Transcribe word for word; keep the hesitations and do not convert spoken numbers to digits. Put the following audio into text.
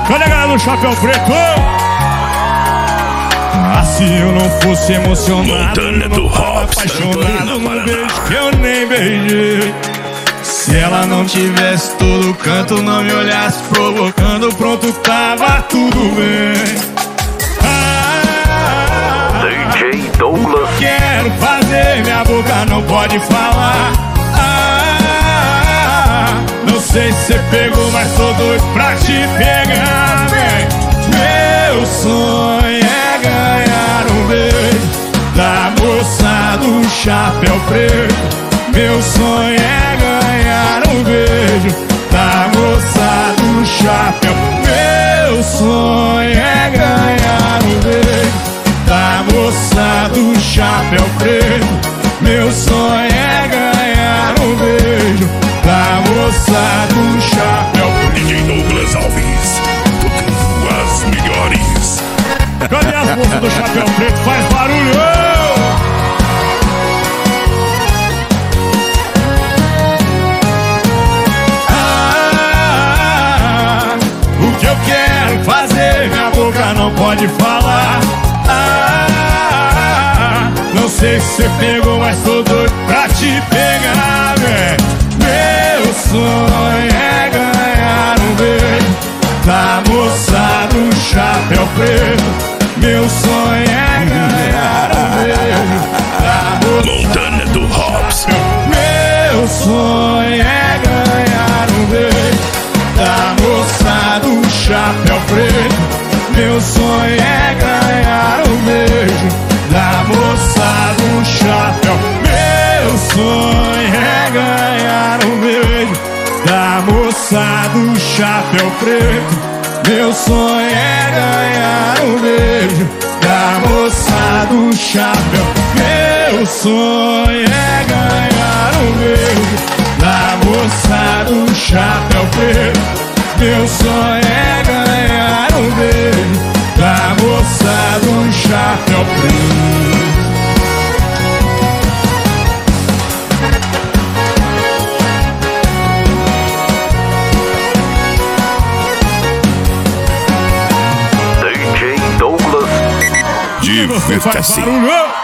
Cadê a galera do chapéu preto? Ah, se eu não fosse emocionado, Montana do não tava Hops, apaixonado Paraná. num beijo que eu nem beijei. Se ela não tivesse todo canto, não me olhasse provocando, pronto, tava tudo bem. Ah, D J Douglas. quero fazer, minha boca não pode falar. Ah, não sei se você pegou, mas tô doido pra te pegar, vem. Meu sonho é ganhar um beijo da moça do chapéu preto. Meu sonho é ganhar um beijo da moça do chapéu. Meu sonho é ganhar um beijo da moça do chapéu preto. Meu sonho é ganhar um beijo da moça do chapéu preto. D J Douglas Alves, tocando as melhores. Cadê as moças do chapéu preto? Faz barulho! Ah, o que eu quero fazer, minha boca não pode falar. Ah, não sei se você pegou, mas tô doido pra te pegar, véi. Meu sonho é ganhar um beijo da moça do chapéu preto. Meu sonho é ganhar um beijo da moça. Montana do Hops. Meu sonho é ganhar um beijo da moça do chapéu preto. Meu sonho é ganhar um beijo da moça do chapéu. Meu sonho é ganhar um beijo da moça do chapéu preto. Meu sonho é ganhar um beijo da moça do chapéu. Meu sonho é ganhar um beijo da moça do chapéu preto. Meu sonho é ganhar um beijo da moça do chapéu preto. D J Douglas. Você faz Divirta-se. barulho!